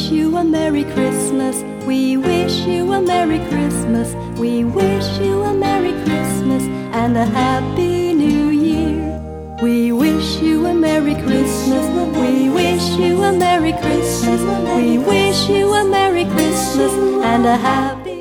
wish you a Merry Christmas. We wish you a Merry Christmas. We wish you a Merry Christmas and a Happy New Year. We wish you a Merry Christmas. We wish you a Merry Christmas. We wish you a Merry Christmas and a Happy